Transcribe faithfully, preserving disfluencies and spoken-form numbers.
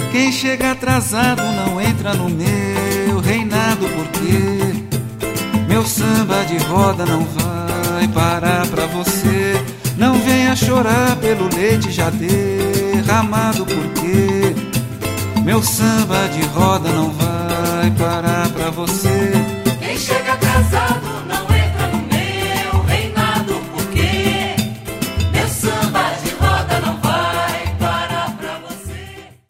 Quem chega atrasado não entra no meu reinado, porque meu samba de roda não vai parar pra você. Não venha chorar pelo leite já derramado, porque meu samba de roda não vai parar pra você.